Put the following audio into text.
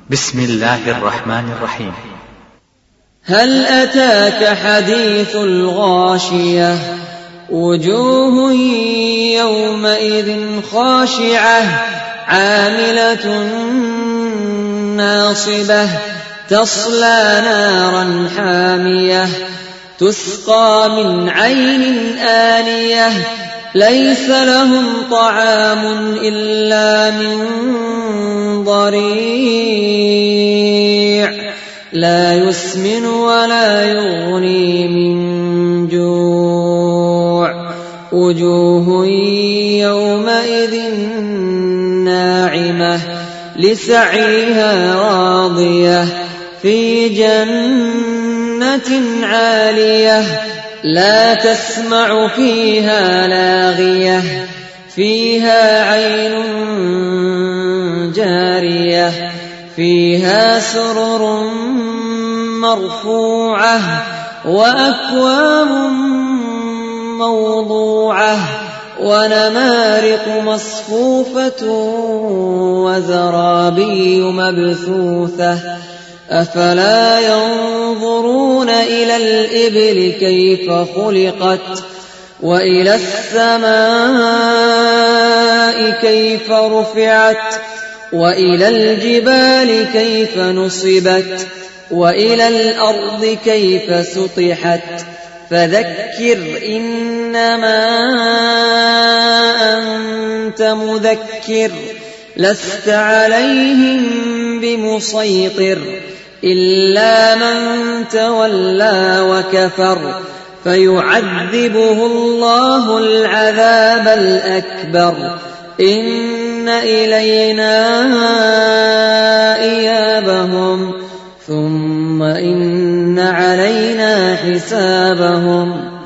بسم الله الرحمن الرحيم. هل أتاك حديث الغاشية وجوه يومئذ خاشعة عاملة ناصبة تصلى نارا حامية تسقى من عين آنية ليس لهم طعام إلا من ضريع لا يسمن ولا يغني من جوع وجوه يومئذ ناعمة لسعيها راضية في جنة عالية لا تسمع فيها لاغية فيها عين جارية فيها سرر مرفوعة وأكواب موضوعة ونمارق مصفوفة وزرابي مبثوثة أفلا ينظرون إلى الإبل كيف خلقت وإلى السماء كيف رفعت وإلى الجبال كيف نصبت وإلى الأرض كيف سطحت فذكر إنما أنت مذكر لست عليهم بمسيطر إلا من تولى وكفر فيعذبه الله العذاب الأكبر إن إلينا إيابهم ثم إن علينا حسابهم